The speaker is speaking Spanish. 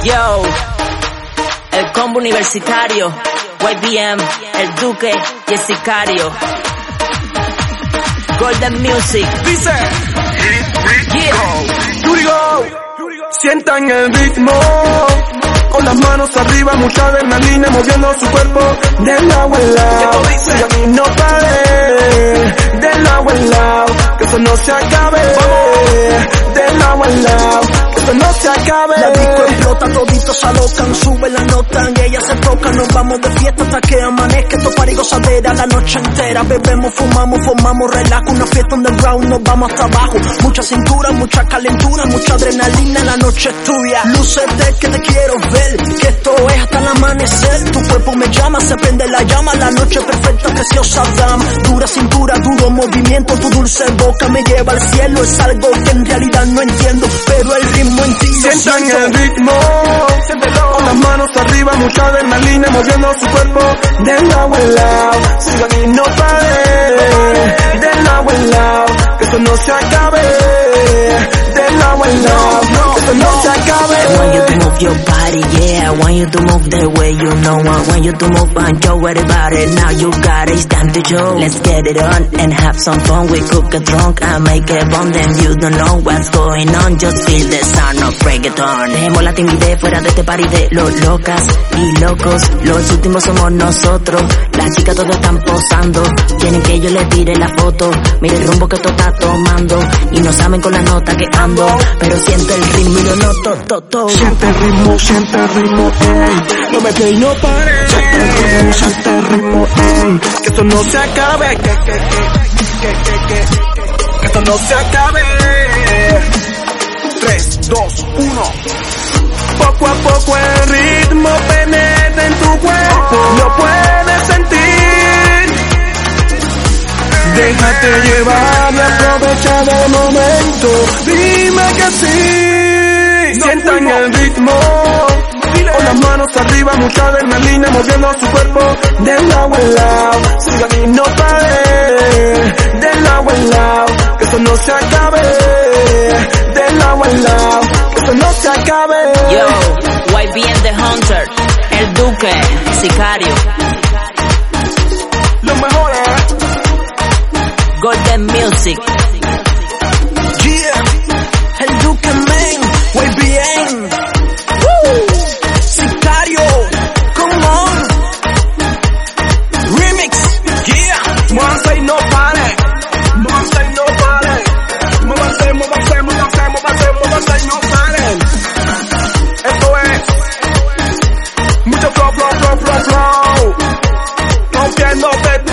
Yo, el combo universitario, YBM, el Duque y el Sicario. Golden Music. Dice, yeah. Yurigo, sientan el ritmo, con las manos arriba, mucha adrenalina moviendo su cuerpo de lado a lado. Y a mí no pare, de lado a lado, que eso no se acabe. De lado a lado, que eso no se acabe. La disco explota, toditos se alocan, sube la nota, ellas se tocan, nos vamos de fiesta hasta que amanezca. Esto party gozadera la noche entera, bebemos, fumamos, formamos relajo, una fiesta underground, nos vamos hasta abajo. Mucha cintura, mucha calentura, mucha adrenalina, la noche es tuya. Lúcete que te quiero ver, que esto es hasta el amanecer. Tu cuerpo me llama, se prende la llama, la noche perfecta, preciosa dama. Dura cintura, duro movimiento, tu dulce boca me lleva al cielo. Es algo que en realidad no entiendo, pero el ritmo en ti lo sientan siento. el ritmo, con las manos arriba, mucha adrenalina moviendo su cuerpo de lado a lado. Sigan y no pare, de lado a lado, que eso no se acabe. De lado a lado, que eso no se acabe. I want you to move your body, yeah. I want you to move the way you know. I want you to move and yo, worry about it. Now you got it, it's time to show. Let's get it on and have some fun. We cook a drunk and make a bomb. Then you don't know what's going on. Just feel the sound of reggaeton. Dejemos la timidez fuera de este party de los locas y locos. Los últimos somos nosotros. Las chicas todas están posando. Quieren que yo les tire la foto. Mira el rumbo que esto está tomando. Y no saben con la nota que ando. Pero siento el ritmo y lo noto, todo. Siente el ritmo, ey. No me quedes y no pares. Siente el ritmo, ey. Que esto no se acabe. Que esto no se acabe. 3, 2, 1. Poco a poco el ritmo penetra en tu cuerpo. Lo puedes sentir. Déjate llevar y aprovecha el momento. Dime que sí. Sientan el ritmo, con las manos arriba, mucha adrenalina moviendo su cuerpo de lado a lado. Sigan y no pare, de lado a lado, que eso no se acabe. De lado a lado, que eso no se acabe. Yo, YBM The Hunter, el Duque, Sicario. Lo mejor es Golden Music. Yeah, el Duque Man, YBM, Sicario, come on, remix, yeah. Muévanse y no pare. Muévanse y no pare. Muévanse, muévanse, muévanse, muévanse, muévanse y no paren. Esto es mucho flow, flow, flow, flow, flow. Rompiéndote